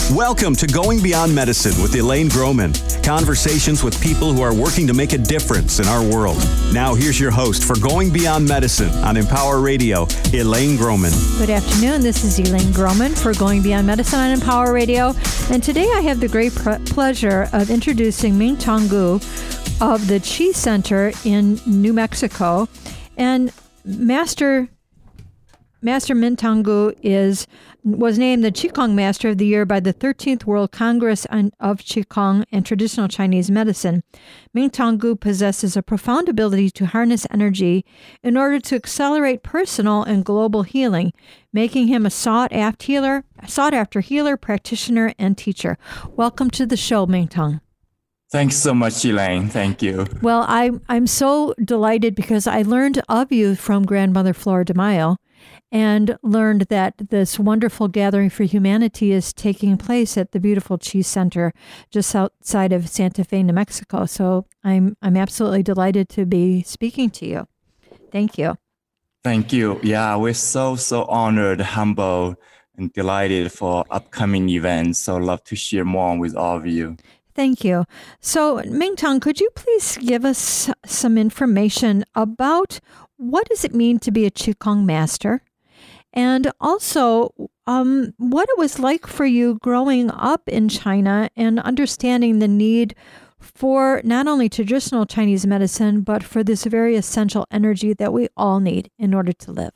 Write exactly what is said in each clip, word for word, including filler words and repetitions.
Welcome to Going Beyond Medicine with Elaine Groman. Conversations with people who are working to make a difference in our world. Now here's your host for Going Beyond Medicine on Empower Radio, Elaine Groman. Good afternoon. This is Elaine Groman for Going Beyond Medicine on Empower Radio. And today I have the great pr- pleasure of introducing Ming-Tong Gu of the Chi Center in New Mexico. And Master Master Ming-Tong Gu is was named the Qigong Master of the Year by the thirteenth World Congress of Qigong and Traditional Chinese Medicine. Ming-Tong Gu possesses a profound ability to harness energy in order to accelerate personal and global healing, making him a sought-after healer, sought-after healer, practitioner, and teacher. Welcome to the show, Ming-Tong. Thanks so much, Elaine. Thank you. Well, I, I'm so delighted because I learned of you from Grandmother Flora de Mayo and learned that this wonderful gathering for humanity is taking place at the beautiful Chi Center just outside of Santa Fe, New Mexico. So I'm I'm absolutely delighted to be speaking to you. Thank you. Thank you. Yeah, we're so, so honored, humbled, and delighted for upcoming events. So love to share more with all of you. Thank you. So, Ming-Tong, could you please give us some information about what does it mean to be a Qigong master? And also, um, what it was like for you growing up in China and understanding the need for not only traditional Chinese medicine, but for this very essential energy that we all need in order to live.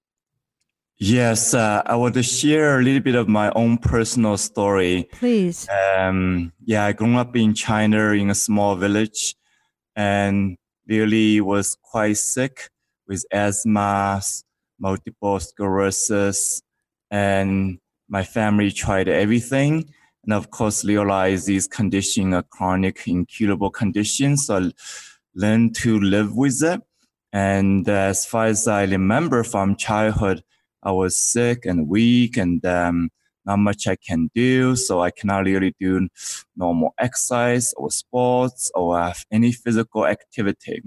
Yes, uh, I want to share a little bit of my own personal story. Please. Um, yeah, I grew up in China in a small village and really was quite sick with asthma, multiple sclerosis, and my family tried everything. And of course, realized these conditions are chronic, incurable conditions. So I learned to live with it. And uh, as far as I remember from childhood, I was sick and weak and um, not much I can do. So I cannot really do normal exercise or sports or have any physical activity.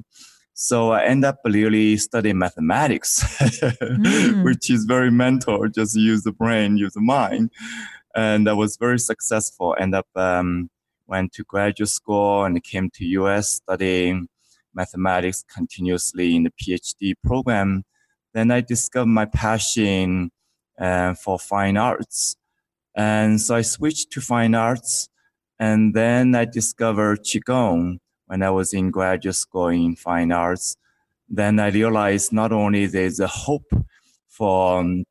So I end up really studying mathematics, mm. which is very mental. Just use the brain, use the mind. And I was very successful. End up um, went to graduate school and came to U S studying mathematics continuously in the PhD program. Then I discovered my passion uh, for fine arts. And so I switched to fine arts. And then I discovered Qigong when I was in graduate school in fine arts. Then I realized not only there's a hope for um,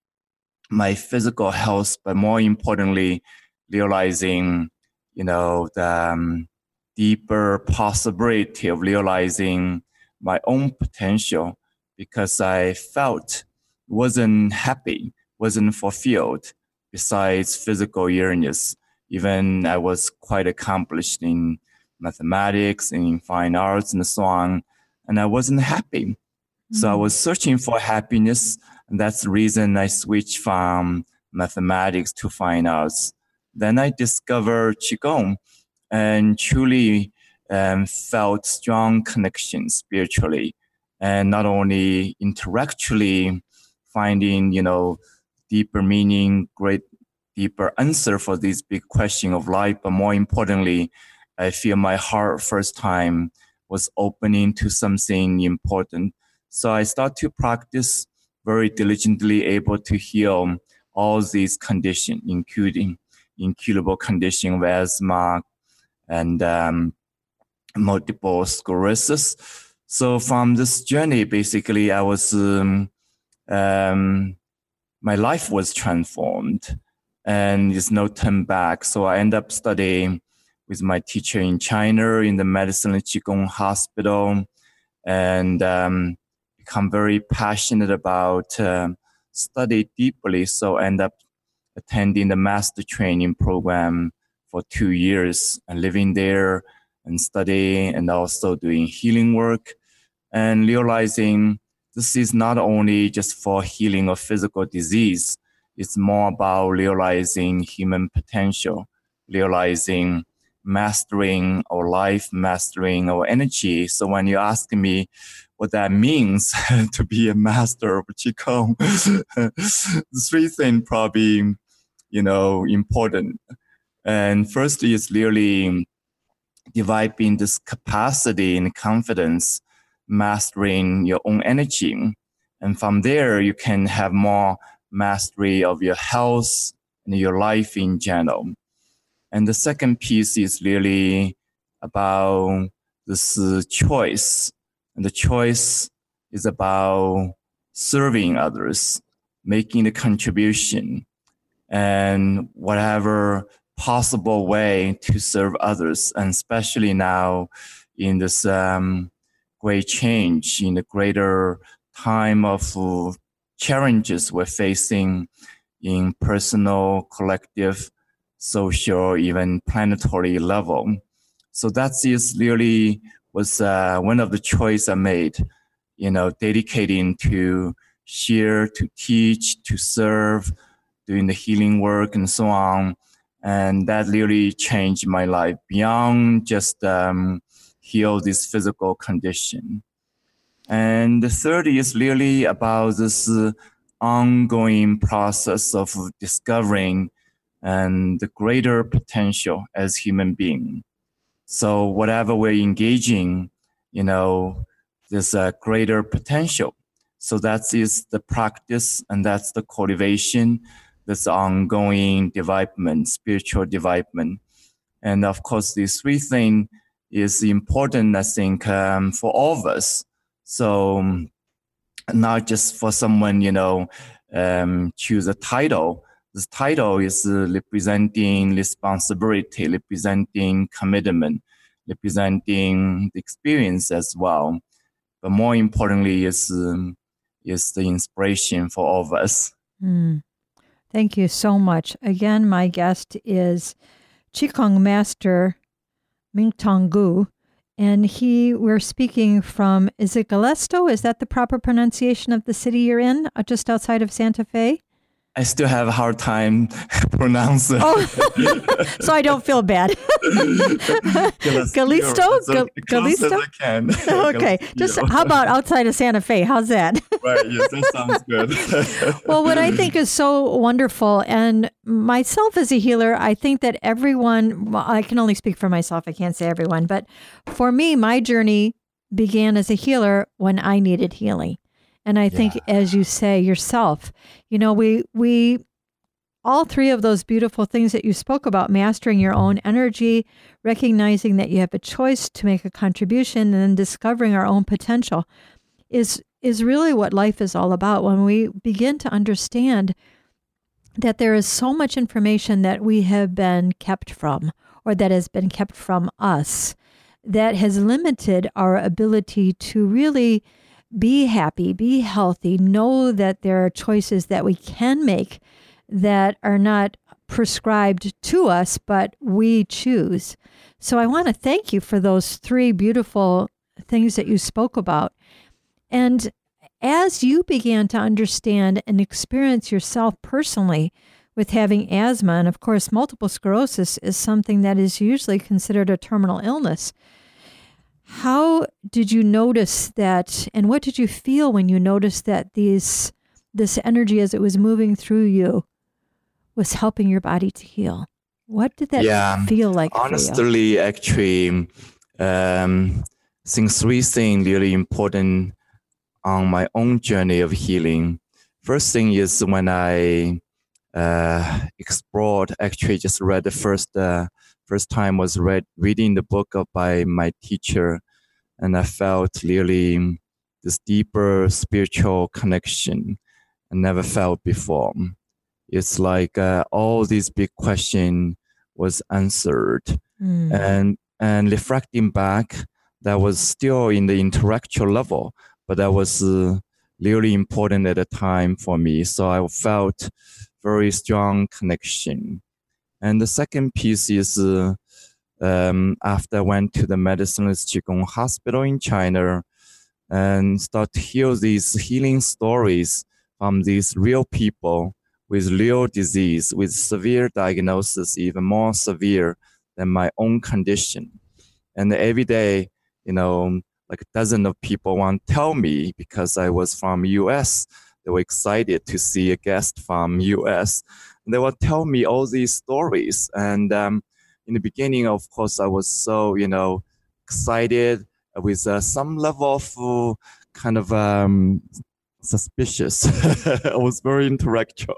my physical health, but more importantly, realizing, you know, the um, deeper possibility of realizing my own potential. Because I felt wasn't happy, wasn't fulfilled besides physical illness. Even I was quite accomplished in mathematics and in fine arts and so on, and I wasn't happy. Mm-hmm. So I was searching for happiness, and that's the reason I switched from mathematics to fine arts. Then I discovered Qigong and truly um, felt strong connection spiritually. And not only intellectually finding, you know, deeper meaning, great deeper answer for this big question of life, but more importantly, I feel my heart first time was opening to something important. So I start to practice very diligently, able to heal all these conditions, including incurable condition of asthma and um, multiple sclerosis. So from this journey, basically, I was, um, um, my life was transformed and there's no turn back. So I ended up studying with my teacher in China in the Medicine and Qigong Hospital and um, become very passionate about uh, study deeply. So I ended up attending the master training program for two years and living there and studying and also doing healing work. And realizing this is not only just for healing of physical disease, it's more about realizing human potential, realizing mastering our life, mastering our energy. So when you ask me what that means to be a master of Qigong, three things probably, you know, important. And first is really developing this capacity and confidence, mastering your own energy. And from there, you can have more mastery of your health and your life in general. And the second piece is really about this uh, choice. And the choice is about serving others, making a contribution, and whatever possible way to serve others, and especially now in this um, great change, in the greater time of uh, challenges we're facing in personal, collective, social, even planetary level. So that is really was uh, one of the choices I made, you know, dedicating to share, to teach, to serve, doing the healing work and so on. And that really changed my life beyond just um, heal this physical condition. And the third is really about this uh, ongoing process of discovering and the greater potential as human being. So whatever we're engaging, you know, there's a greater potential. So that is the practice, and that's the cultivation, that's ongoing development, spiritual development. And of course, these three things is important, I think, um, for all of us. So not just for someone, you know, um, choose a title. This title is uh, representing responsibility, representing commitment, representing the experience as well. But more importantly, is um, is the inspiration for all of us. Mm. Thank you so much. Again, my guest is Qigong Master Mingtong Gu, and he, we're speaking from, is it Galesto? Is that the proper pronunciation of the city you're in, uh, just outside of Santa Fe? I still have a hard time pronouncing. Oh, so I don't feel bad. Galisto? So Galisto? I can. Okay. Just how about outside of Santa Fe? How's that? Right. Yes, that sounds good. Well, what I think is so wonderful, and myself as a healer, I think that everyone, well, I can only speak for myself. I can't say everyone, but for me, my journey began as a healer when I needed healing. And I think, yeah. as you say yourself, you know, we, we, all three of those beautiful things that you spoke about, mastering your own energy, recognizing that you have a choice to make a contribution, and then discovering our own potential is, is really what life is all about. When we begin to understand that there is so much information that we have been kept from, or that has been kept from us, that has limited our ability to really be happy, be healthy, know that there are choices that we can make that are not prescribed to us, but we choose. So I want to thank you for those three beautiful things that you spoke about. And as you began to understand and experience yourself personally with having asthma, and of course, multiple sclerosis is something that is usually considered a terminal illness, how did you notice that, and what did you feel when you noticed that these this energy as it was moving through you was helping your body to heal? What did that yeah, feel like honestly, for you? actually, um, I think three things really important on my own journey of healing. First thing is when I uh, explored, actually just read the first uh, first time was read reading the book of, by my teacher, and I felt really this deeper spiritual connection I never felt before. It's like uh, all these big questions was answered, mm. and and reflecting back, that was still in the intellectual level, but that was uh, really important at the time for me. So I felt very strong connection. And the second piece is uh, um, after I went to the Medicine-less Qigong Hospital in China and start to hear these healing stories from these real people with real disease, with severe diagnosis, even more severe than my own condition. And every day, you know, like a dozen of people want to tell me, because I was from U S, they were excited to see a guest from U S. They will tell me all these stories. And um, in the beginning, of course, I was so, you know, excited with uh, some level of uh, kind of um, suspicious. I was very intellectual.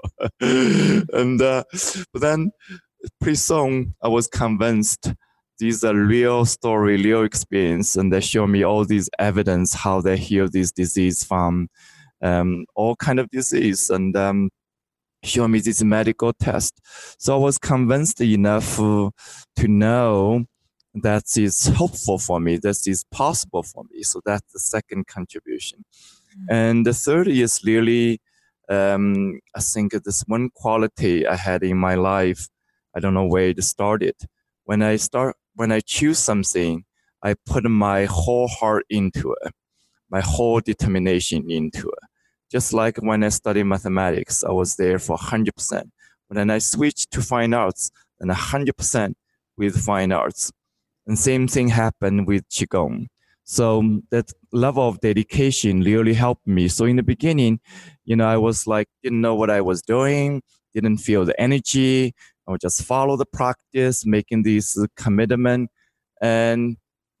and uh, but then pretty soon I was convinced these are real story, real experience, and they show me all these evidence how they heal this disease from um, all kind of disease, and um, show me this medical test. So I was convinced enough uh, to know that is hopeful for me, that is possible for me. So that's the second contribution. Mm-hmm. And the third is really, um, I think this one quality I had in my life. I don't know where it started. When I start, when I choose something, I put my whole heart into it, my whole determination into it. Just like when I studied mathematics, I was there for one hundred percent. But then I switched to fine arts, and one hundred percent with fine arts. And same thing happened with Qigong. So that level of dedication really helped me. So in the beginning, you know, I was like, didn't know what I was doing, didn't feel the energy. I would just follow the practice, making this commitment. And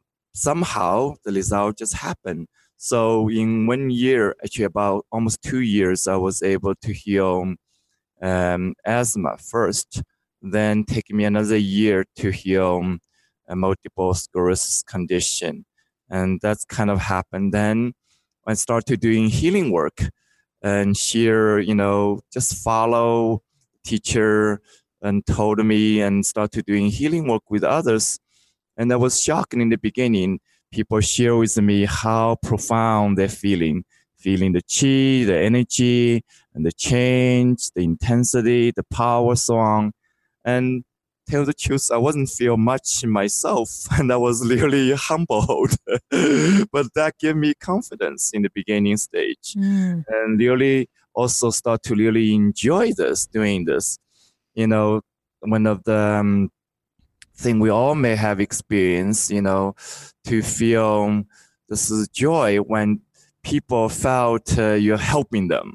somehow the result just happened. So in one year, actually about almost two years, I was able to heal um, asthma first. Then take me another year to heal a multiple sclerosis condition. And that's kind of happened. Then I started doing healing work and share, you know, just follow teacher and told me and started doing healing work with others. And I was shocked in the beginning. People share with me how profound they're feeling, feeling the chi, the energy, and the change, the intensity, the power, so on. And tell the truth, I wasn't feel much myself, and I was really humbled. But that gave me confidence in the beginning stage, mm. and really also start to really enjoy this, doing this. You know, one of the um, thing we all may have experienced, you know, to feel this is joy when people felt uh, you're helping them.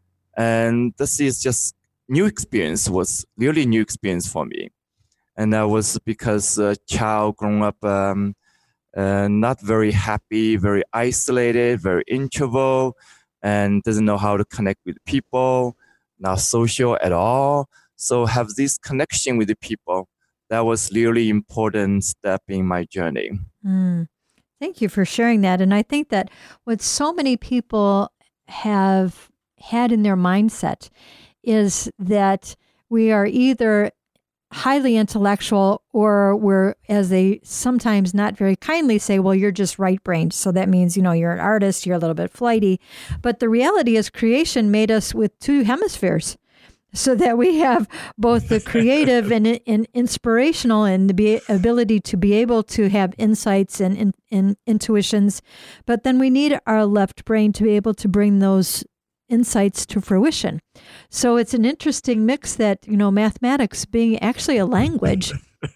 And this is just new experience, was really new experience for me. And that was because a child grown up um, uh, not very happy, very isolated, very introvert, and doesn't know how to connect with people, not social at all. So have this connection with the people. That was really important step in my journey. Mm. Thank you for sharing that. And I think that what so many people have had in their mindset is that we are either highly intellectual or we're, as they sometimes not very kindly say, well, you're just right-brained. So that means, you know, you're an artist, you're a little bit flighty. But the reality is creation made us with two hemispheres, so that we have both the creative and, and inspirational and the be, ability to be able to have insights and, and, and intuitions. But then we need our left brain to be able to bring those insights to fruition. So it's an interesting mix that, you know, mathematics being actually a language,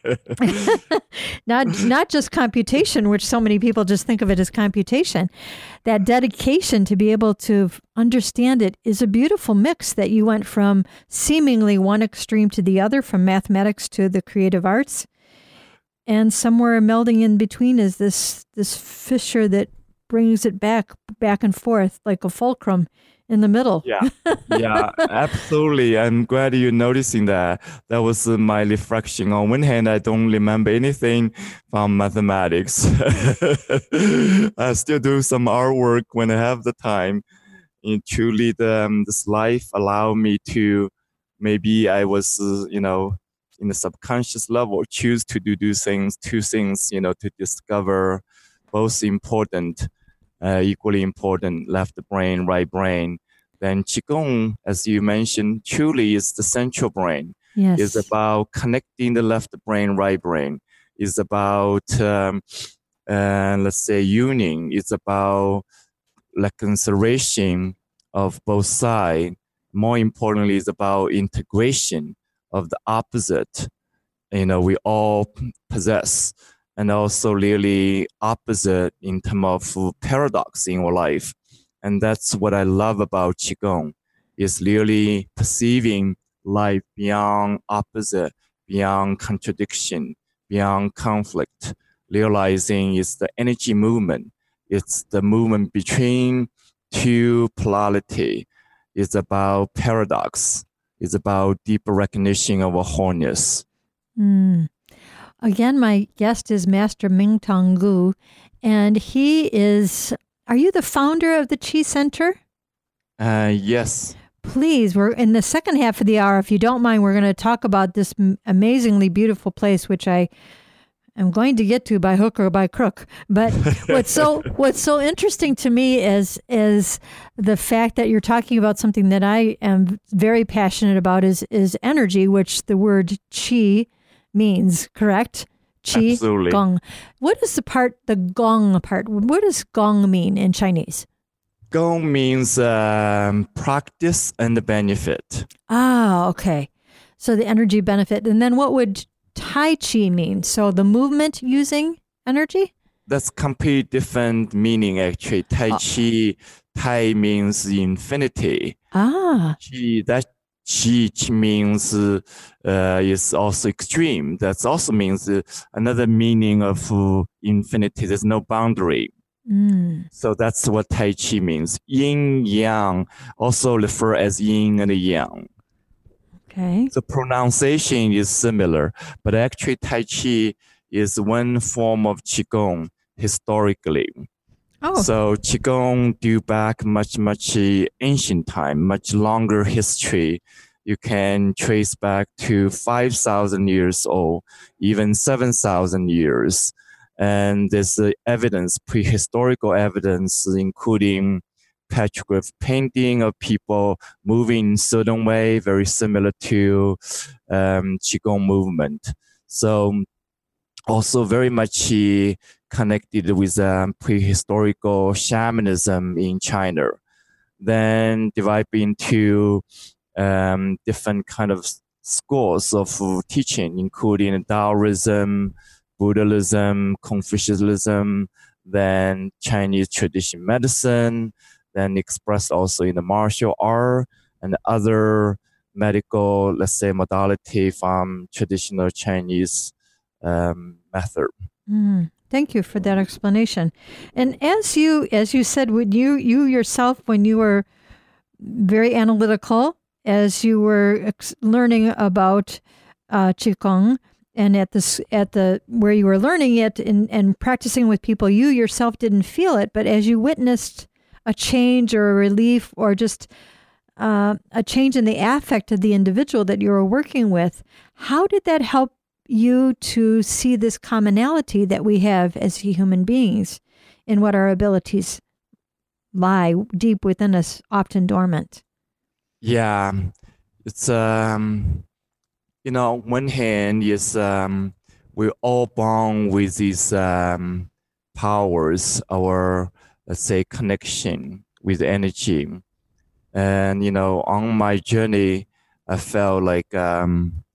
not not just computation, which so many people just think of it as computation. That dedication to be able to understand it is a beautiful mix that you went from seemingly one extreme to the other, from mathematics to the creative arts. And somewhere melding in between is this this fissure that brings it back, back and forth like a fulcrum in the middle. Yeah, yeah, absolutely. I'm glad you're noticing that. That was uh, my reflection. On one hand, I don't remember anything from mathematics. I still do some artwork when I have the time. And truly, the, um, this life allowed me to, maybe I was, uh, you know, in the subconscious level, choose to do, do things, two things, you know, to discover both important, Uh, equally important, left brain, right brain. Then Qigong, as you mentioned, truly is the central brain. Yes. It's about connecting the left brain, right brain. It's about, um, uh, let's say, union. It's about reconciliation of both sides. More importantly, it's about integration of the opposite, you know, we all possess. And also really opposite in terms of paradox in our life. And that's what I love about Qigong, is really perceiving life beyond opposite, beyond contradiction, beyond conflict, realizing it's the energy movement. It's the movement between two polarity. It's about paradox. It's about deeper recognition of a wholeness. Mm. Again, my guest is Master Mingtong Gu, and he is, are you the founder of the Qi Center? Uh, yes. Please, we're in the second half of the hour. If you don't mind, we're going to talk about this amazingly beautiful place, which I am going to get to by hook or by crook. But what's so what's so interesting to me is is the fact that you're talking about something that I am very passionate about is is energy, which the word qi means, correct? Qi, Absolutely. gong. What is the part, the gong part? What does gong mean in Chinese? Gong means um, practice and benefit. Ah, okay. So the energy benefit. And then what would Tai Chi mean? So the movement using energy? That's complete different meaning, actually. Tai Chi, Tai means infinity. Ah. Qi, that Qi, qi means uh, is also extreme. That also means uh, another meaning of uh, infinity. There's no boundary. Mm. So that's what Tai Chi means. Yin, Yang, also refer as Yin and Yang. Okay. The pronunciation is similar, but actually Tai Chi is one form of Qigong historically. Oh. So Qigong due back much, much ancient time, much longer history. You can trace back to five thousand years old, even seven thousand years. And there's uh, evidence, prehistorical evidence, including petroglyph painting of people moving in a certain way, very similar to um, Qigong movement. So also very much uh, connected with um, prehistorical shamanism in China. Then divide into um, different kind of schools of teaching, including Taoism, Buddhism, Confucianism, then Chinese traditional medicine, then expressed also in the martial art and other medical, let's say, modality from traditional Chinese um, method. Mm. Thank you for that explanation. And as you, as you said, when you, you yourself, when you were very analytical, as you were ex- learning about uh, Qigong, and at the at the where you were learning it and, and practicing with people, you yourself didn't feel it, but as you witnessed a change or a relief or just uh, a change in the affect of the individual that you were working with, how did that help you to see this commonality that we have as human beings in what our abilities lie deep within us, often dormant? Yeah, it's um. You know, on one hand is um, we're all born with these um, powers, our, let's say, connection with energy. And, you know, on my journey, I felt like, um,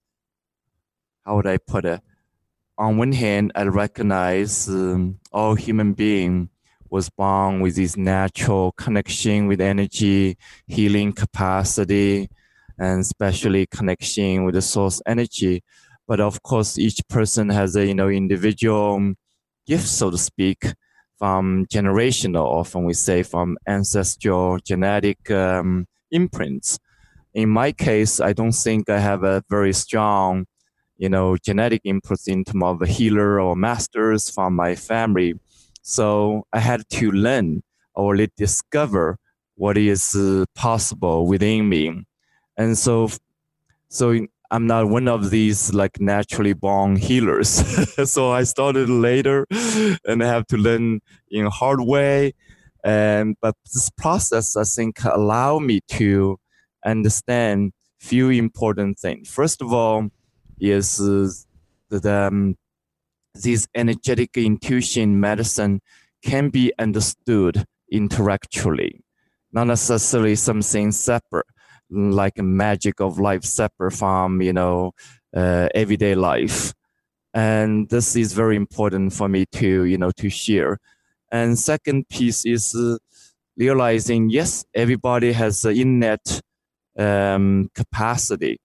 how would I put it? On one hand, I recognize um, all human being was born with this natural connection with energy, healing capacity, and especially connection with the source energy. But of course, each person has a, you know, individual gift, so to speak, from generational, often we say from ancestral genetic um, imprints. In my case, I don't think I have a very strong, you know, genetic input into more of a healer or masters from my family. So I had to learn or discover what is uh, possible within me. And so, so I'm not one of these like naturally born healers. So I started later and I have to learn in a hard way. And, but this process, I think, allowed me to understand few important things. First of all, is uh, that um, this energetic intuition medicine can be understood intellectually, not necessarily something separate, like a magic of life separate from, you know, uh, everyday life. And this is very important for me to, you know, to share. And second piece is uh, realizing, yes, everybody has an innate um, capacity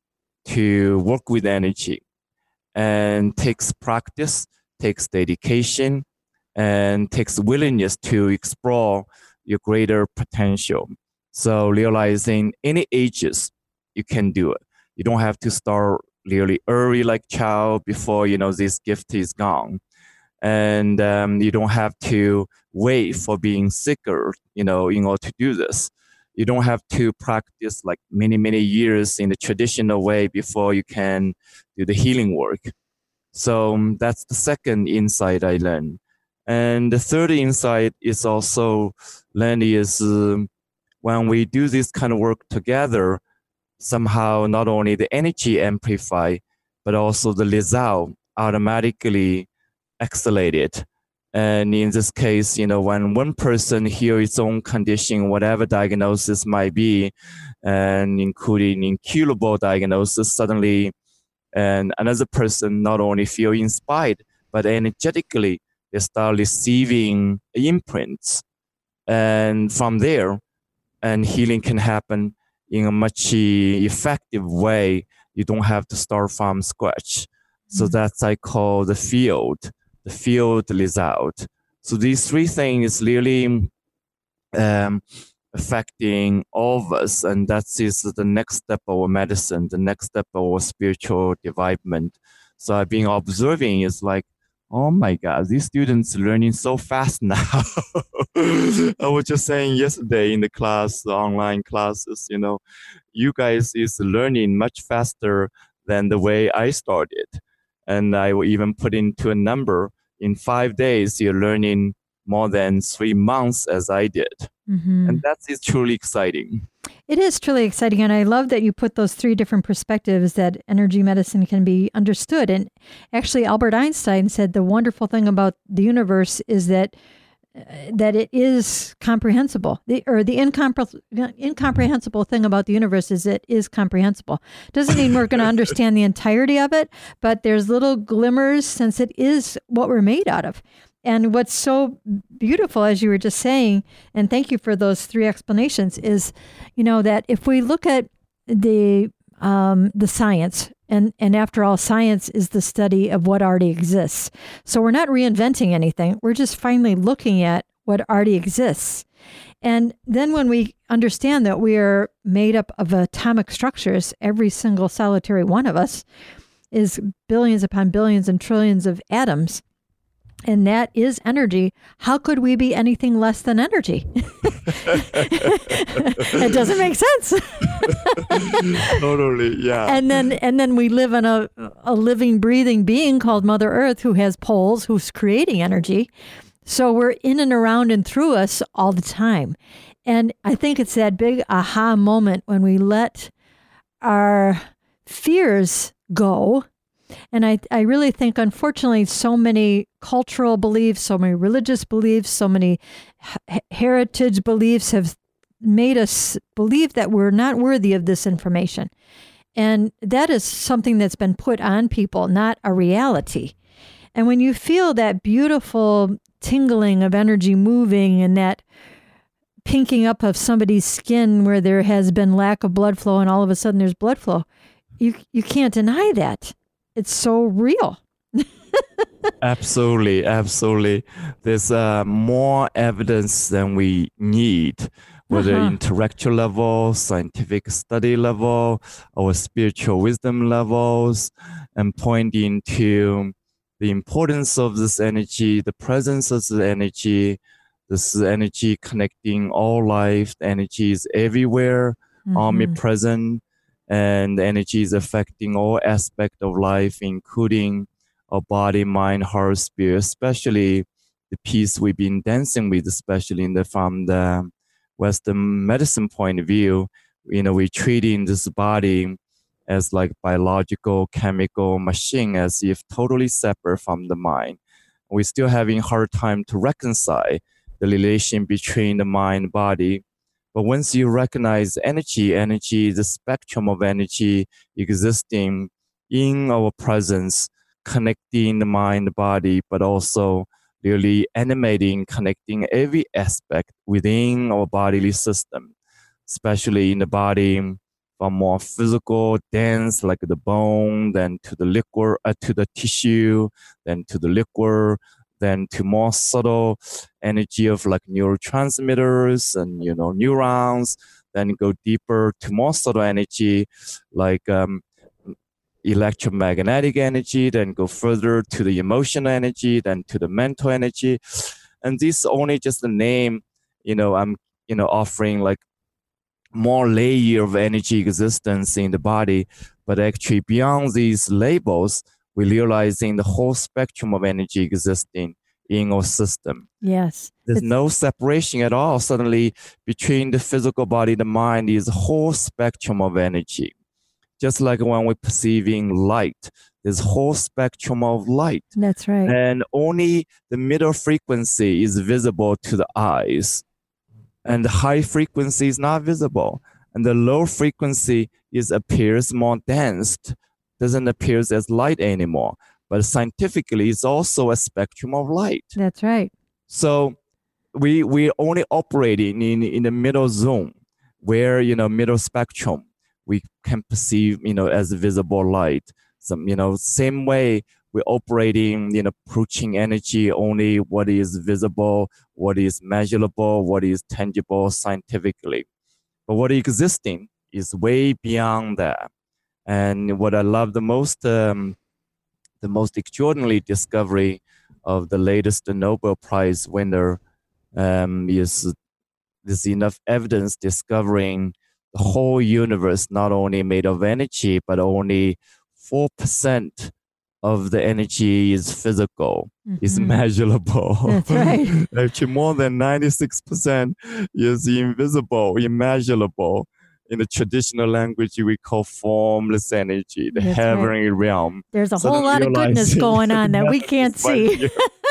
to work with energy, and takes practice, takes dedication, and takes willingness to explore your greater potential. So realizing any ages, you can do it. You don't have to start really early like child before, you know, this gift is gone. And um, you don't have to wait for being sicker, you know, in order to do this. You don't have to practice like many, many years in the traditional way before you can do the healing work. So um, that's the second insight I learned. And the third insight is also learned is um, when we do this kind of work together, somehow not only the energy amplify, but also the result automatically accelerated. And in this case, you know, when one person hears its own condition, whatever diagnosis might be, and including incurable diagnosis, suddenly, and another person not only feel inspired, but energetically, they start receiving imprints. And from there, and healing can happen in a much effective way. You don't have to start from scratch. So that's I call the field, the field result. So these three things really um, affecting all of us, and that is the next step of our medicine, the next step of our spiritual development. So I've been observing is like, oh my God, these students are learning so fast now. I was just saying yesterday in the class, the online classes, you know, you guys is learning much faster than the way I started. And I will even put into a number, in five days, you're learning more than three months as I did. Mm-hmm. And that is truly exciting. It is truly exciting. And I love that you put those three different perspectives that energy medicine can be understood. And actually, Albert Einstein said the wonderful thing about the universe is that uh, that it is comprehensible. The, or the incompre- incomprehensible thing about the universe is it is comprehensible. Doesn't mean we're going to understand the entirety of it, but there's little glimmers since it is what we're made out of. And what's so beautiful, as you were just saying, and thank you for those three explanations, is, you know, that if we look at the um, the science, and, and after all, science is the study of what already exists. So we're not reinventing anything. We're just finally looking at what already exists. And then when we understand that we are made up of atomic structures, every single solitary one of us is billions upon billions and trillions of atoms, and that is energy. How could we be anything less than energy? It doesn't make sense. Totally, yeah. And then and then we live in a, a living, breathing being called Mother Earth who has poles, who's creating energy. So we're in and around and through us all the time. And I think it's that big aha moment when we let our fears go. And I, I really think, unfortunately, so many cultural beliefs, so many religious beliefs, so many h- heritage beliefs have made us believe that we're not worthy of this information. And that is something that's been put on people, not a reality. And when you feel that beautiful tingling of energy moving and that pinking up of somebody's skin where there has been lack of blood flow and all of a sudden there's blood flow, you you can't deny that. It's so real. Absolutely, absolutely. There's uh, more evidence than we need, whether uh-huh. intellectual level, scientific study level, or spiritual wisdom levels, and pointing to the importance of this energy, the presence of the energy, this energy connecting all life. The energy is everywhere, mm-hmm. omnipresent. And energy is affecting all aspects of life, including our body, mind, heart, spirit, especially the piece we've been dancing with, especially in the, from the Western medicine point of view. You know, we're treating this body as like biological, chemical machine, as if totally separate from the mind. We're still having a hard time to reconcile the relation between the mind and body. But once you recognize energy, energy, the spectrum of energy existing in our presence, connecting the mind, the body, but also really animating, connecting every aspect within our bodily system, especially in the body, from more physical, dense, like the bone, then to the liquid, uh, to the tissue, then to the liquid, then to more subtle energy of like neurotransmitters and, you know, neurons, then go deeper to more subtle energy like um, electromagnetic energy, then go further to the emotional energy, then to the mental energy. And this is only just the name, you know, I'm, you know, offering like more layer of energy existence in the body. But actually beyond these labels, we're realizing the whole spectrum of energy existing in our system. Yes. There's It's- no separation at all. Suddenly between the physical body, the mind is a whole spectrum of energy. Just like when we're perceiving light, there's a whole spectrum of light. That's right. And only the middle frequency is visible to the eyes. And the high frequency is not visible. And the low frequency is appears more dense, doesn't appear as light anymore. But scientifically, it's also a spectrum of light. That's right. So we we're only operating in, in the middle zone where, you know, middle spectrum, we can perceive, you know, as visible light. Some, you know, same way we're operating, you know, approaching energy only what is visible, what is measurable, what is tangible scientifically. But what is existing is way beyond that. And what I love the most, um, the most extraordinary discovery of the latest Nobel Prize winner um, is there's enough evidence discovering the whole universe not only made of energy, but only four percent of the energy is physical, mm-hmm. is measurable. That's right. Actually, more than ninety-six percent is invisible, immeasurable. In the traditional language, we call formless energy, the That's heavenly right. realm. There's a So whole lot of goodness going on that we can't see.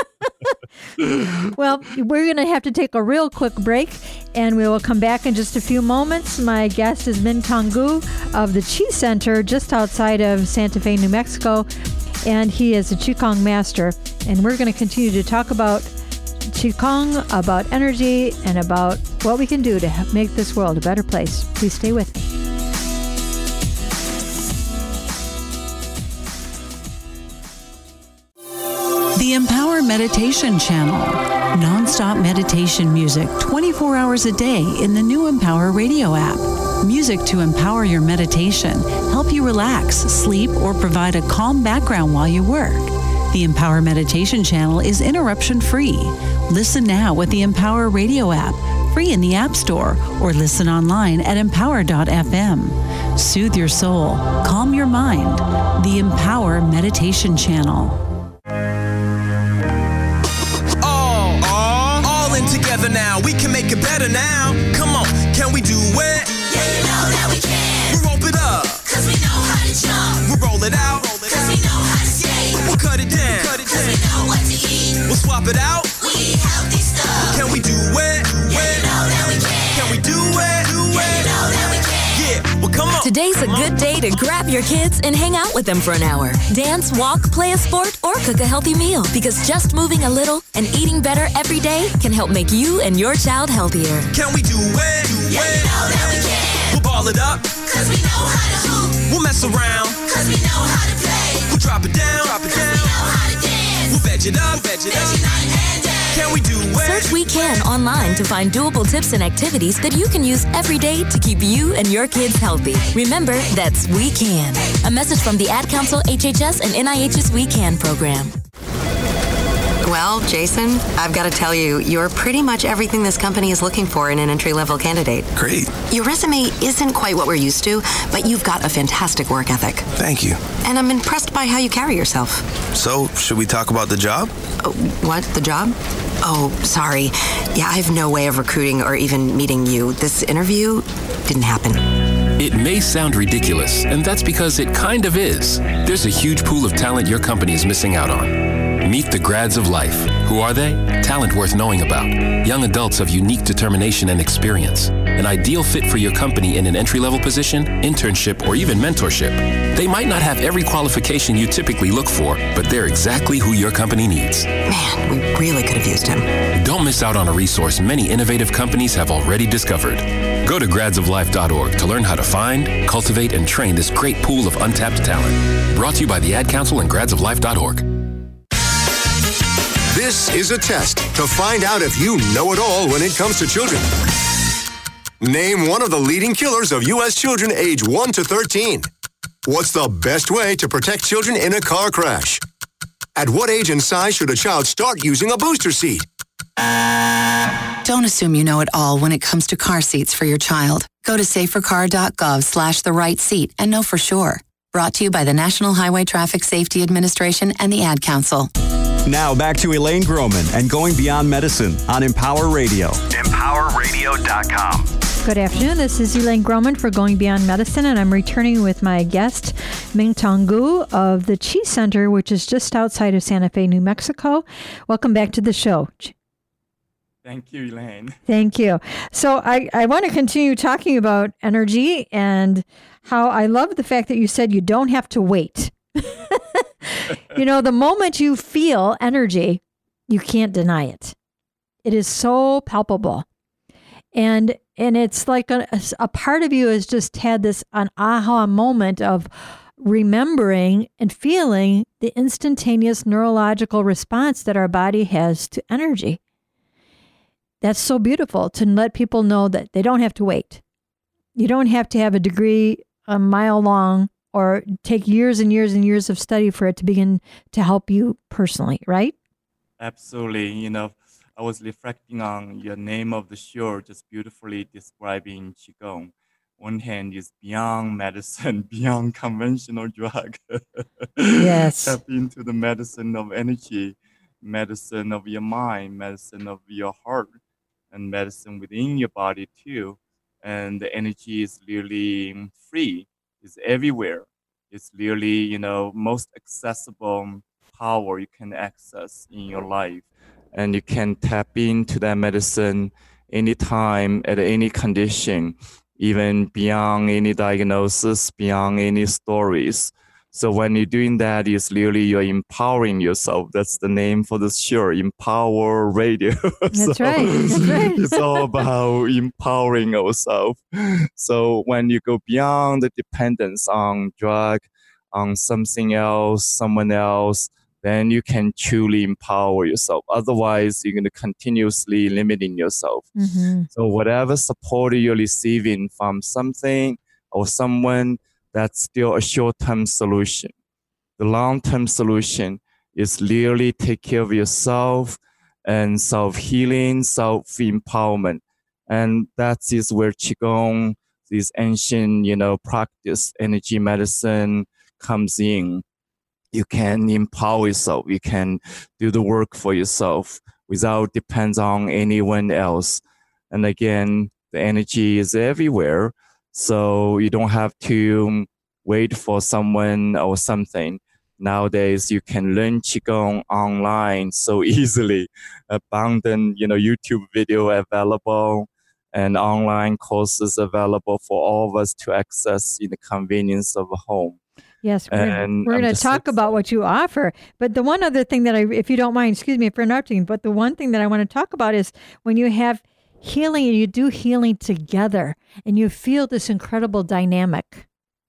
Well, we're going to have to take a real quick break, and we will come back in just a few moments. My guest is Mingtong Gu of the Qi Center just outside of Santa Fe, New Mexico, and he is a Qigong master. And we're going to continue to talk about Qigong, about energy, and about what we can do to make this world a better place. Please stay with me. The Empower Meditation Channel. Non-stop meditation music twenty-four hours a day in the new Empower Radio app. Music to empower your meditation, help you relax, sleep, or provide a calm background while you work. The Empower Meditation Channel is interruption-free. Listen now with the Empower Radio app, free in the App Store, or listen online at empower dot f m. Soothe your soul, calm your mind. The Empower Meditation Channel. Together now, we can make it better now. Come on, can we do it? Yeah, you know that we can. We'll rope it up, cause we know how to jump. we'll roll it out, Cause we know how to skate. we'll cut it down, Cause we know what to eat. we'll swap it out. We eat healthy stuff. Can we do it? Yeah, you know that we can. Can we do it? Do Yeah, you it? know that we can. Yeah, well come on. Today's a good day to grab your kids and hang out with them for an hour. Dance, walk, play a sport, or cook a healthy meal. Because just moving a little and eating better every day can help make you and your child healthier. Can we do it? Do Yeah, you it? know that we can. We'll ball it up, Cause we know how to hoop. we'll mess around, Cause we know how to play. we'll drop it down, drop it Cause we down. know how to dance. We'll veg it up, veg it Veggie up. night and day. Can we do it? Search We Can online to find doable tips and activities that you can use every day to keep you and your kids healthy. Remember, that's We Can. A message from the Ad Council, H H S, and N I H's We Can program. Well, Jason, I've got to tell you, you're pretty much everything this company is looking for in an entry-level candidate. Great. Your resume isn't quite what we're used to, but you've got a fantastic work ethic. Thank you. And I'm impressed by how you carry yourself. So, should we talk about the job? Oh, what? The job? Oh, sorry. Yeah, I have no way of recruiting or even meeting you. This interview didn't happen. It may sound ridiculous, and that's because it kind of is. There's a huge pool of talent your company is missing out on. Meet the grads of life. Who are they? Talent worth knowing about. Young adults of unique determination and experience. An ideal fit for your company in an entry-level position, internship, or even mentorship. They might not have every qualification you typically look for, but they're exactly who your company needs. Man, we really could have used him. Don't miss out on a resource many innovative companies have already discovered. Go to grads of life dot org to learn how to find, cultivate, and train this great pool of untapped talent. Brought to you by the Ad Council and grads of life dot org. This is a test to find out if you know it all when it comes to children. Name one of the leading killers of U S children age one to thirteen. What's the best way to protect children in a car crash? At what age and size should a child start using a booster seat? Don't assume you know it all when it comes to car seats for your child. Go to safercar.gov slash the right seat and know for sure. Brought to you by the National Highway Traffic Safety Administration and the Ad Council. Now back to Elaine Groman and Going Beyond Medicine on Empower Radio. empower radio dot com. Good afternoon. This is Elaine Groman for Going Beyond Medicine, and I'm returning with my guest, Ming-Tong Gu of the Chi Center, which is just outside of Santa Fe, New Mexico. Welcome back to the show. Thank you, Elaine. Thank you. So I, I want to continue talking about energy and how I love the fact that you said you don't have to wait. You know, the moment you feel energy, you can't deny it. It is so palpable. And and it's like a, a part of you has just had this an aha moment of remembering and feeling the instantaneous neurological response that our body has to energy. That's so beautiful to let people know that they don't have to wait. You don't have to have a degree a mile long or take years and years and years of study for it to begin to help you personally, right? Absolutely. You know, I was reflecting on your name of the show, just beautifully describing Qigong. One hand is beyond medicine, beyond conventional drug. Yes. Tap into the medicine of energy, medicine of your mind, medicine of your heart, and medicine within your body too. And the energy is really free. It's everywhere. It's really, you know, most accessible power you can access in your life. And you can tap into that medicine anytime, at any condition, even beyond any diagnosis, beyond any stories. So when you're doing that, it's really you're empowering yourself. That's the name for this show, Empower Radio. That's so right. That's right. It's all about empowering ourselves. So when you go beyond the dependence on drug, on something else, someone else, then you can truly empower yourself. Otherwise, you're going to continuously limiting yourself. Mm-hmm. So whatever support you're receiving from something or someone, that's still a short-term solution. The long-term solution is really take care of yourself and self-healing, self-empowerment. And that is where Qigong, this ancient, you know, practice, energy medicine comes in. You can empower yourself. You can do the work for yourself without depends on anyone else. And again, the energy is everywhere. So you don't have to wait for someone or something. Nowadays, you can learn Qigong online so easily. Abundant, you know, YouTube video available and online courses available for all of us to access in the convenience of a home. Yes, we're going we're to talk about what you offer. But the one other thing that I, if you don't mind, excuse me for interrupting, but the one thing that I want to talk about is when you have healing and you do healing together and you feel this incredible dynamic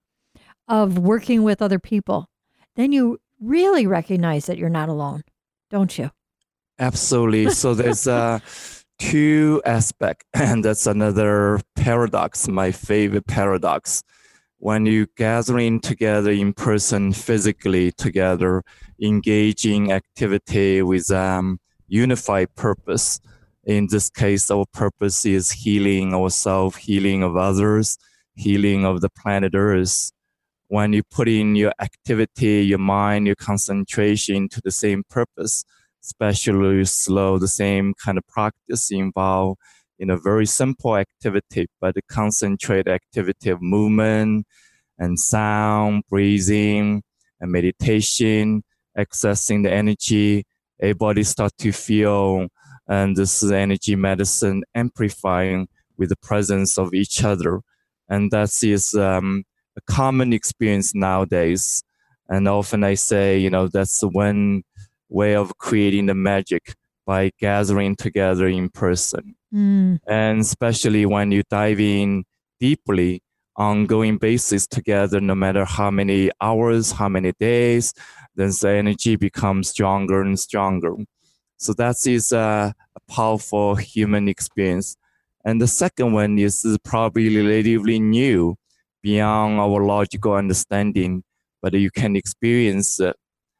of working with other people, then you really recognize that you're not alone, don't you? Absolutely. So there's uh, two aspects, and that's another paradox, my favorite paradox. When you gathering together in person, physically together, engaging activity with um, unified purpose. In this case, our purpose is healing ourselves, healing of others, healing of the planet Earth. When you put in your activity, your mind, your concentration to the same purpose, especially slow, the same kind of practice involve in a very simple activity, but a concentrated activity of movement and sound, breathing, and meditation, accessing the energy, everybody start to feel, and this is energy medicine amplifying with the presence of each other. And that is um, a common experience nowadays. And often I say, you know, that's one way of creating the magic by gathering together in person. Mm. And especially when you dive in deeply, ongoing basis together, no matter how many hours, how many days, then the energy becomes stronger and stronger. So that is a, a powerful human experience. And the second one is probably relatively new, beyond our logical understanding, but you can experience it.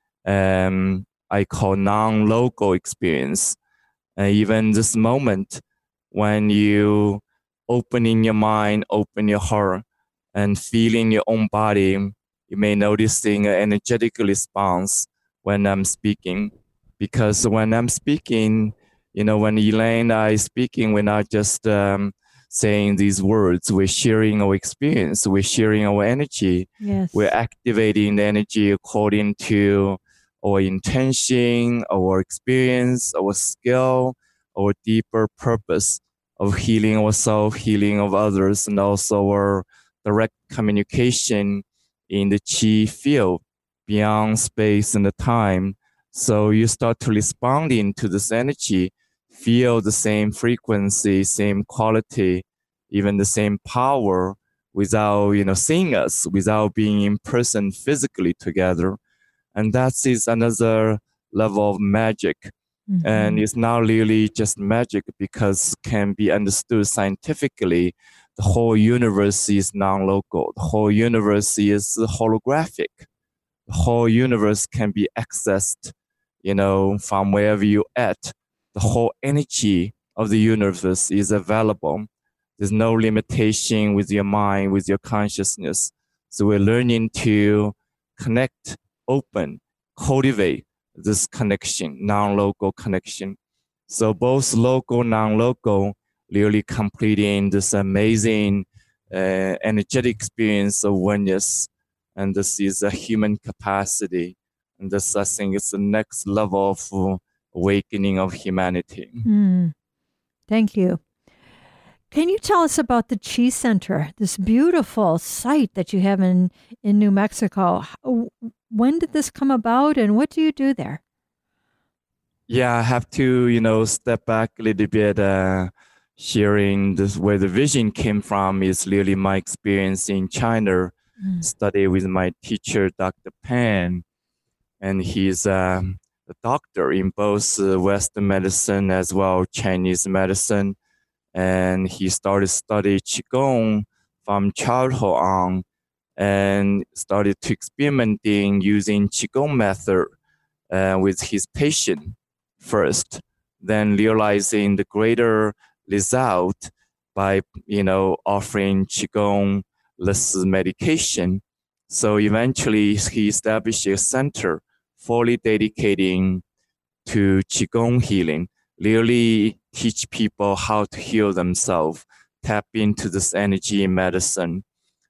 Um, I call non-local experience. And even this moment, when you opening your mind, open your heart, and feeling your own body, you may noticing an energetic response when I'm speaking. Because when I'm speaking, you know, when Elaine and I speaking, we're not just um, saying these words. We're sharing our experience. We're sharing our energy. Yes. We're activating the energy according to our intention, our experience, our skill, our deeper purpose of healing ourselves, healing of others, and also our direct communication in the Qi field beyond space and the time. So you start to responding to this energy, feel the same frequency, same quality, even the same power without, you know, seeing us, without being in person physically together. And that is another level of magic. Mm-hmm. And it's not really just magic because can be understood scientifically. The whole universe is non-local. The whole universe is holographic. The whole universe can be accessed, you know, from wherever you're at. The whole energy of the universe is available. There's no limitation with your mind, with your consciousness. So we're learning to connect, open, cultivate this connection, non-local connection. So both local, non-local, really completing this amazing uh, energetic experience of oneness. And this is a human capacity. And this, I think, is the next level of uh, awakening of humanity. Mm. Thank you. Can you tell us about the Qi Center, this beautiful site that you have in, in New Mexico? When did this come about and what do you do there? Yeah, I have to, you know, step back a little bit. Uh, sharing this, where the vision came from is really my experience in China, mm. study with my teacher, Doctor Pan. And he's um, a doctor in both uh, Western medicine as well Chinese medicine. And he started study Qigong from childhood on and started to experimenting using Qigong method uh, with his patient first, then realizing the greater result by, you know, offering Qigong-less medication. So eventually he established a center fully dedicating to Qigong healing, really teach people how to heal themselves, tap into this energy in medicine.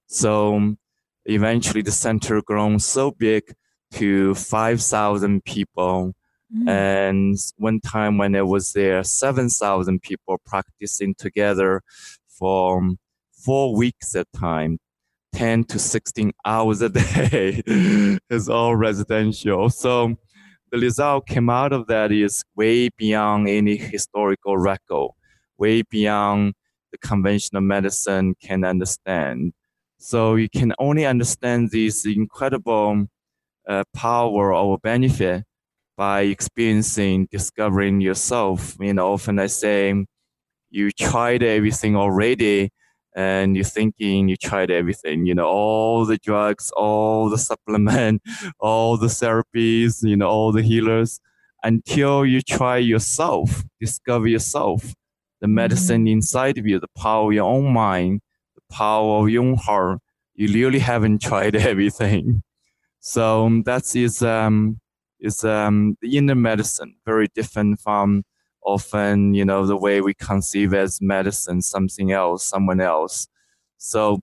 So eventually the center grown so big to five thousand people. Mm. And one time when it was there, seven thousand people practicing together for four weeks at a time, ten to sixteen hours a day. It's all residential. So the result came out of that is way beyond any historical record, way beyond the conventional medicine can understand. So you can only understand this incredible uh, power or benefit by experiencing, discovering yourself. You know, often I say, you tried everything already, and you're thinking you tried everything, you know, all the drugs, all the supplement, all the therapies, you know, all the healers, until you try yourself, discover yourself, the medicine mm-hmm. inside of you, the power of your own mind, the power of your own heart. You really haven't tried everything. So um, that is, um, is um, the inner medicine, very different from often, you know, the way we conceive as medicine, something else, someone else. So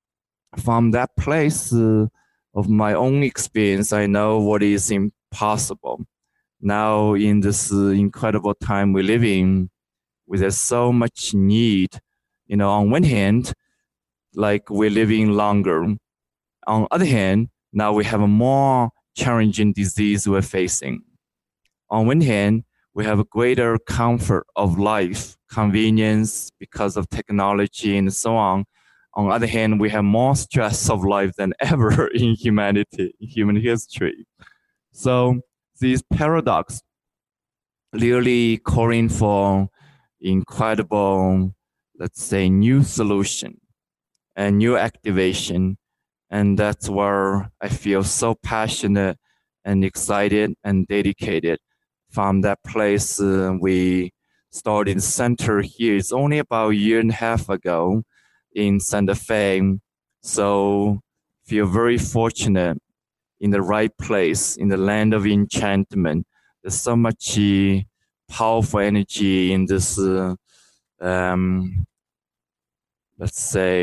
from that place uh, of my own experience, I know what is impossible. Now in this uh, incredible time we live in, with there's so much need, you know, on one hand, like we're living longer. On the other hand, now we have a more challenging disease we're facing. On one hand, we have a greater comfort of life, convenience because of technology and so on. On the other hand, we have more stress of life than ever in humanity, in human history. So these paradox really calling for incredible, let's say, new solution and new activation. And that's where I feel so passionate and excited and dedicated. From that place, uh, we started the center here. It's only about a year and a half ago in Santa Fe. So feel very fortunate in the right place, in the land of enchantment. There's so much uh, powerful energy in this, uh, um, let's say,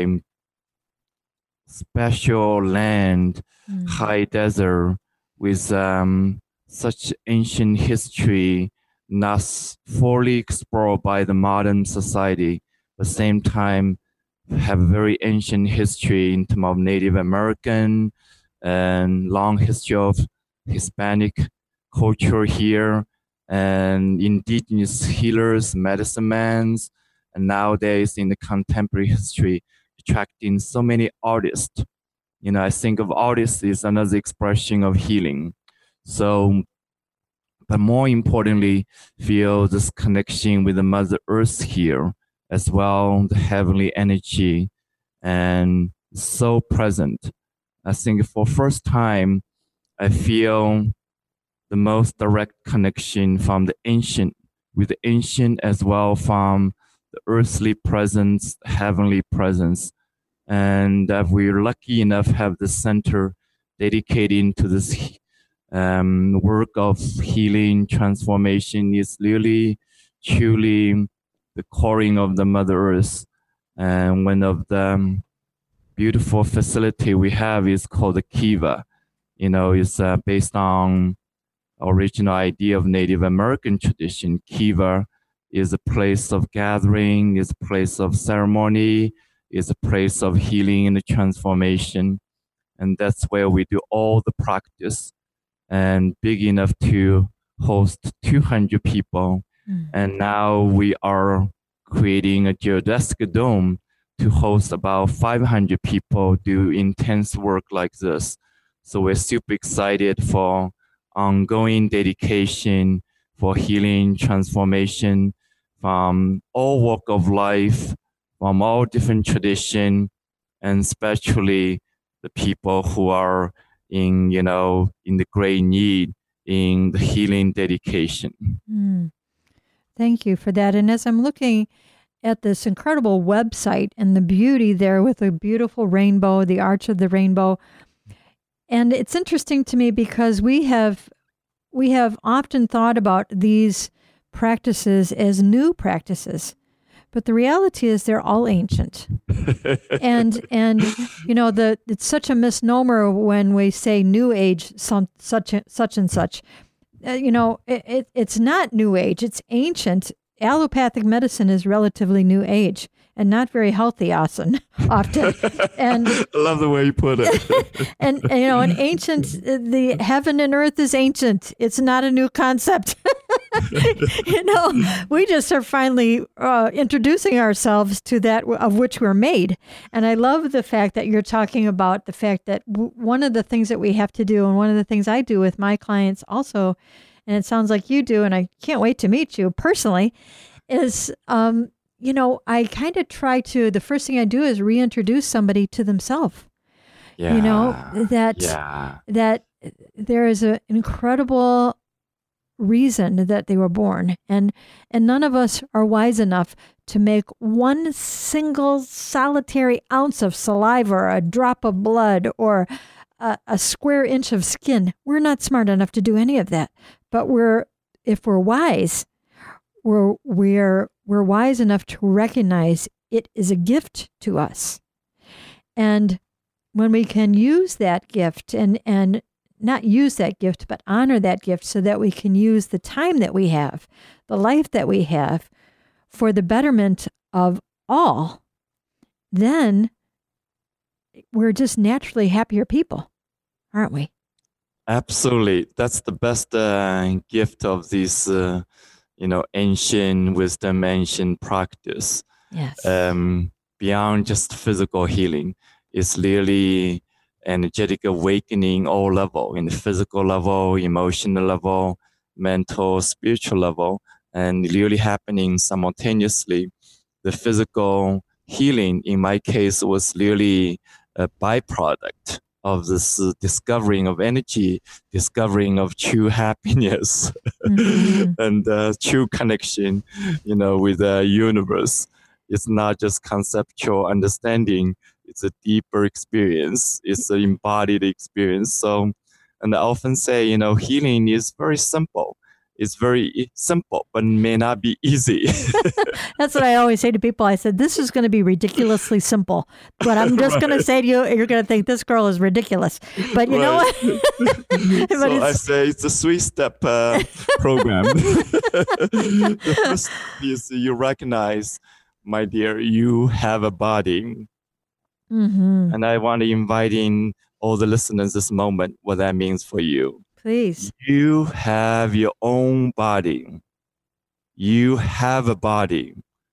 special land, mm. high desert with um, such ancient history, not fully explored by the modern society, but at the same time have very ancient history in terms of Native American and long history of Hispanic culture here, and indigenous healers, medicine men, and nowadays in the contemporary history, attracting so many artists. You know, I think of artists is another expression of healing. So, but more importantly, feel this connection with the Mother Earth here as well, the heavenly energy, and so present. I think for first time, I feel the most direct connection from the ancient, with the ancient as well from the earthly presence, heavenly presence. And that we're lucky enough to have the center dedicated to this um, work of healing, transformation is really, truly the calling of the Mother Earth. And one of the beautiful facility we have is called the Kiva. You know, it's uh, based on original idea of Native American tradition. Kiva is a place of gathering, is a place of ceremony, is a place of healing and transformation. And that's where we do all the practice, and big enough to host two hundred people. Mm. And now we are creating a geodesic dome to host about five hundred people do intense work like this. So we're super excited for ongoing dedication for healing, transformation from all walk of life, from all different tradition, and especially the people who are in, you know, in the great need in the healing dedication. Mm. Thank you for that. And as I'm looking at this incredible website and the beauty there with the beautiful rainbow, the arch of the rainbow, and it's interesting to me because we have we have often thought about these practices as new practices, but the reality is they're all ancient. and and you know the it's such a misnomer when we say New Age, some such such and such. Uh, you know, it, it it's not New Age; it's ancient. Allopathic medicine is relatively New Age and not very healthy, often. often. And I love the way you put it. and, and, you know, an ancient, the heaven and earth is ancient. It's not a new concept. You know, we just are finally uh, introducing ourselves to that of which we're made. And I love the fact that you're talking about the fact that w- one of the things that we have to do, and one of the things I do with my clients also, and it sounds like you do, and I can't wait to meet you personally, is, um, you know, I kind of try to, the first thing I do is reintroduce somebody to themselves. Yeah. You know, that, yeah. that there is an incredible reason that they were born. And, and none of us are wise enough to make one single solitary ounce of saliva or a drop of blood or a, a square inch of skin. We're not smart enough to do any of that. But we're, if we're wise, we're, we're, we're wise enough to recognize it is a gift to us. And when we can use that gift and, and not use that gift, but honor that gift so that we can use the time that we have, the life that we have for the betterment of all, then we're just naturally happier people, aren't we? Absolutely. That's the best uh, gift of this uh, you know, ancient wisdom, ancient practice. Yes. Um, beyond just physical healing, it's really energetic awakening all level, in the physical level, emotional level, mental, spiritual level, and really happening simultaneously. The physical healing, in my case, was really a byproduct of this uh, discovering of energy, discovering of true happiness, mm-hmm. and uh, true connection, you know, with the universe. It's not just conceptual understanding. It's a deeper experience. It's an embodied experience. So, and I often say, you know, healing is very simple. It's very simple, but may not be easy. That's what I always say to people. I said, this is going to be ridiculously simple, but I'm just right. going to say to you, you're going to think this girl is ridiculous. But you right. know what? But so I say it's a three-step uh, program. The first is you recognize, my dear, you have a body. Mm-hmm. And I want to invite in all the listeners this moment, what that means for you. Please. You have your own body. You have a body.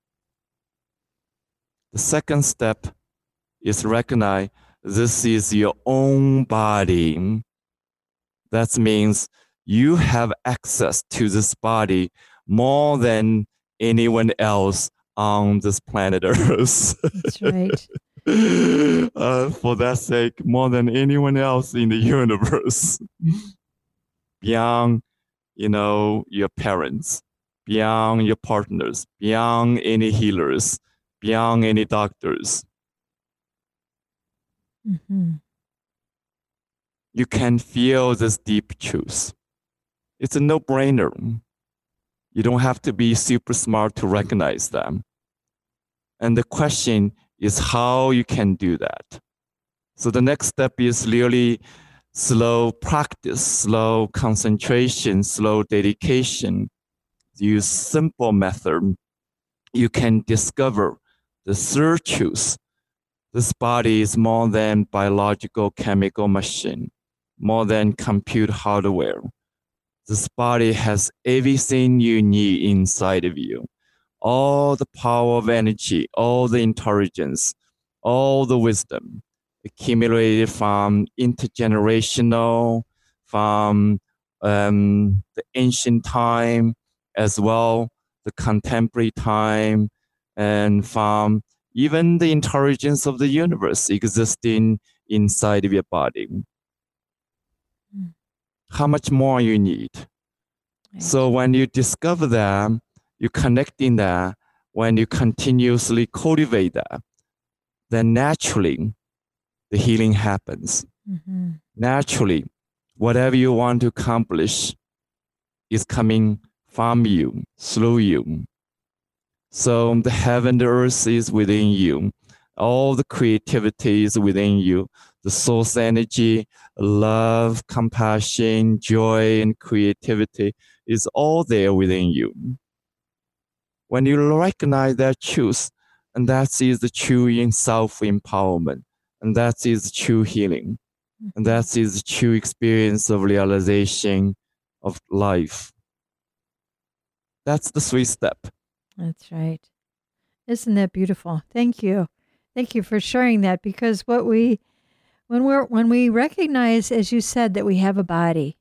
The second step is recognize this is your own body. That means you have access to this body more than anyone else on this planet Earth. That's right. uh, for that sake, more than anyone else in the universe. Beyond, you know, your parents, beyond your partners, beyond any healers, beyond any doctors. Mm-hmm. You can feel this deep truth. It's a no-brainer. You don't have to be super smart to recognize them. And the question is how you can do that. So the next step is really slow practice, slow concentration, slow dedication. Use simple method. You can discover the third truth. This body is more than biological chemical machine, more than compute hardware. This body has everything you need inside of you. All the power of energy, all the intelligence, all the wisdom accumulated from intergenerational, from um, the ancient time, as well the contemporary time, and from even the intelligence of the universe existing inside of your body. Mm. How much more you need? Right. So when you discover that, you connecting that, when you continuously cultivate that, then naturally the healing happens. Mm-hmm. Naturally, whatever you want to accomplish is coming from you, through you. So the heaven, the earth is within you. All the creativity is within you. The source energy, love, compassion, joy, and creativity is all there within you. When you recognize that truth, and that is the true self-empowerment, and that is true healing, and that is the true experience of realization of life. That's the three step. That's right. Isn't that beautiful? Thank you. Thank you for sharing that, because what we, when we're, when we recognize, as you said, that we have a body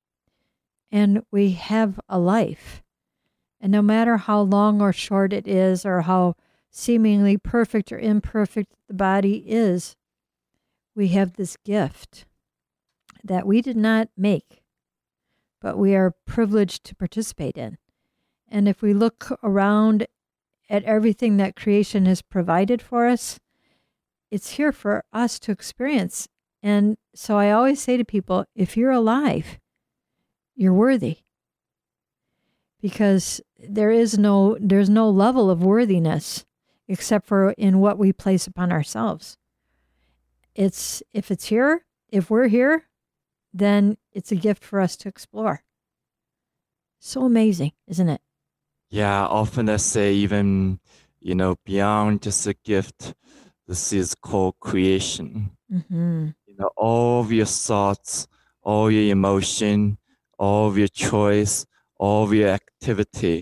and we have a life, and no matter how long or short it is, or how seemingly perfect or imperfect the body is, we have this gift that we did not make, but we are privileged to participate in. And if we look around at everything that creation has provided for us, it's here for us to experience. And so I always say to people, if you're alive, you're worthy. Because there is no, there's no level of worthiness except for in what we place upon ourselves. It's, if it's here, if we're here, then it's a gift for us to explore. So amazing, isn't it? Yeah, often I say even, you know, beyond just a gift, this is called creation. Mm-hmm. You know, all of your thoughts, all your emotion, all of your choice, all of your activity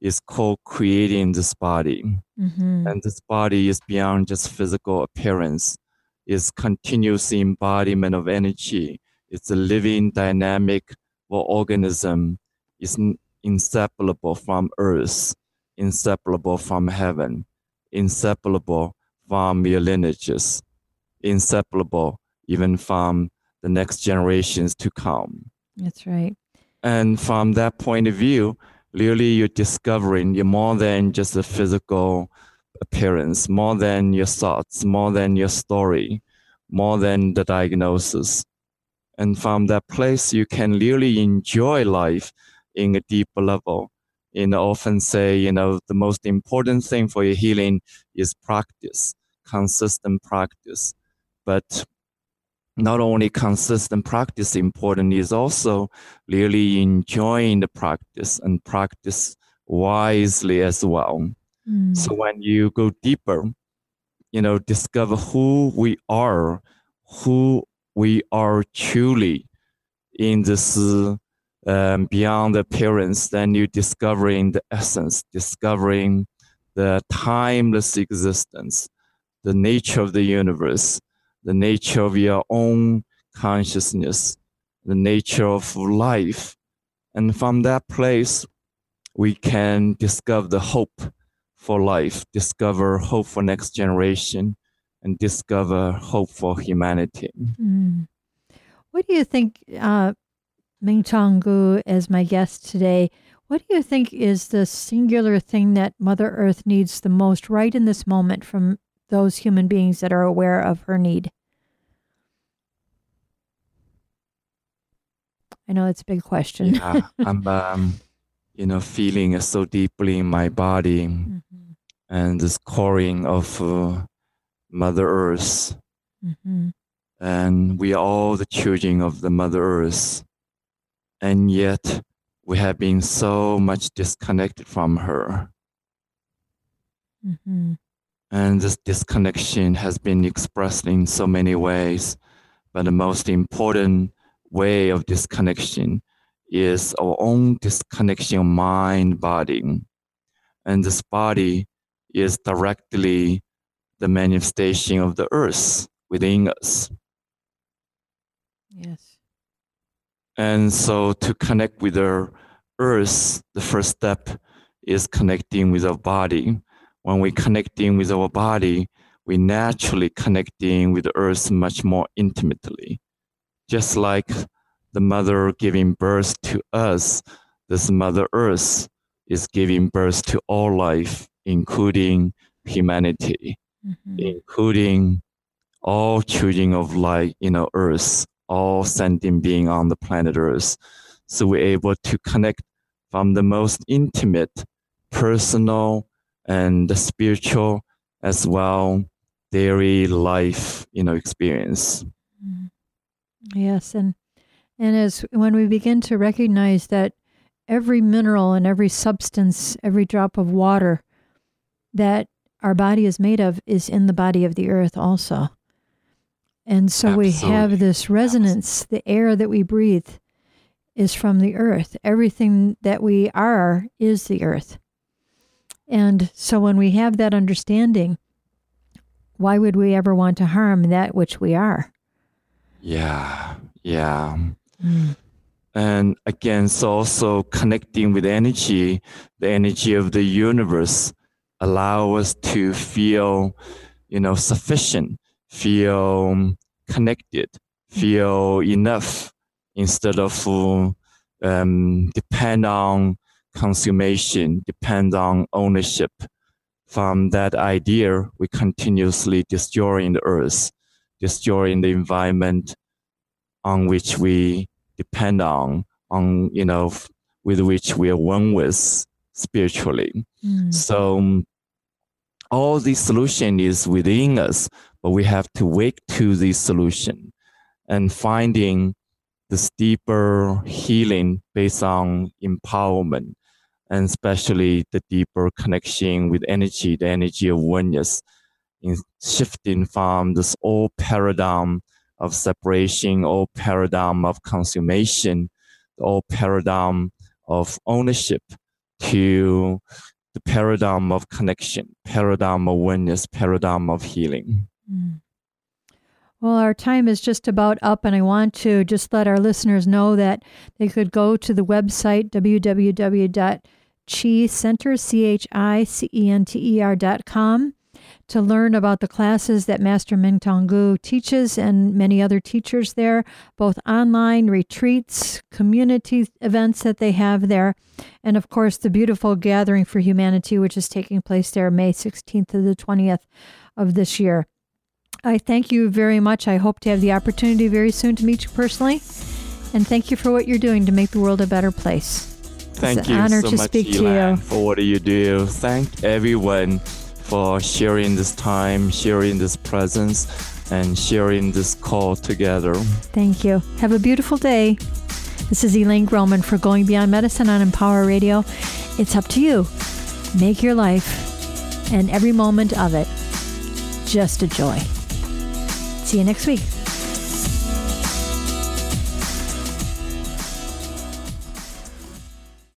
is co-creating this body. Mm-hmm. And this body is beyond just physical appearance. It's continuous embodiment of energy. It's a living, dynamic organism. It's inseparable from earth, inseparable from heaven, inseparable from your lineages, inseparable even from the next generations to come. That's right. And from that point of view, really you're discovering you're more than just a physical appearance, more than your thoughts, more than your story, more than the diagnosis. And from that place, you can really enjoy life in a deeper level. You know, often say, you know, the most important thing for your healing is practice, consistent practice. But not only consistent practice important, is also really enjoying the practice and practice wisely as well. Mm. So when you go deeper, you know, discover who we are, who we are truly in this um, beyond appearance, then you're discovering the essence, discovering the timeless existence, the nature of the universe, the nature of your own consciousness, the nature of life. And from that place, we can discover the hope for life, discover hope for next generation, and discover hope for humanity. Mm. What do you think, uh, Ming-Chong Gu, as my guest today, what do you think is the singular thing that Mother Earth needs the most right in this moment from those human beings that are aware of her need? I know it's a big question. Yeah, I'm, um, you know, feeling it so deeply in my body, mm-hmm. and this coring of uh, Mother Earth. Mm-hmm. And we are all the children of the Mother Earth. And yet we have been so much disconnected from her. Mm-hmm. And this disconnection has been expressed in so many ways. But the most important way of disconnection is our own disconnection of mind, body. And this body is directly the manifestation of the earth within us. Yes. And so to connect with the earth, the first step is connecting with our body. When we're connecting with our body, we naturally connecting with the earth much more intimately. Just like the mother giving birth to us, this Mother Earth is giving birth to all life, including humanity, mm-hmm. including all children of light, you know, Earth, all sentient beings on the planet Earth. So we're able to connect from the most intimate, personal, and the spiritual as well, daily life, you know, experience. Yes, and and as when we begin to recognize that every mineral and every substance, every drop of water that our body is made of is in the body of the earth also. And so Absolutely. we have this resonance. The air that we breathe is from the earth. Everything that we are is the earth. And so when we have that understanding, why would we ever want to harm that which we are? Yeah, yeah. Mm. And again, so also connecting with energy, the energy of the universe, allow us to feel, you know, sufficient, feel connected, feel enough, instead of um, depend on consummation, depend on ownership. From that idea, we continuously destroying the earth, destroying the environment on which we depend on, on, you know, with which we are one with spiritually. Mm. So um, all the solution is within us, but we have to wake to the solution and finding this deeper healing based on empowerment, and especially the deeper connection with energy, the energy of oneness, in shifting from this old paradigm of separation, old paradigm of consummation, the old paradigm of ownership, to the paradigm of connection, paradigm of oneness, paradigm of healing. Mm. Well, our time is just about up, and I want to just let our listeners know that they could go to the website, w w w dot chi center, C H I C E N T E R dot com, to learn about the classes that Master Mingyong Gu teaches and many other teachers there, both online, retreats, community events that they have there, and of course the beautiful Gathering for Humanity, which is taking place there May sixteenth to the twentieth of this year. I thank you very much. I hope to have the opportunity very soon to meet you personally. And thank you for what you're doing to make the world a better place. Thank it's you an honor so to much, speak to Elan, you. for what you do. Thank everyone for sharing this time, sharing this presence, and sharing this call together. Thank you. Have a beautiful day. This is Elaine Groman for Going Beyond Medicine on Empower Radio. It's up to you. Make your life and every moment of it just a joy. See you next week.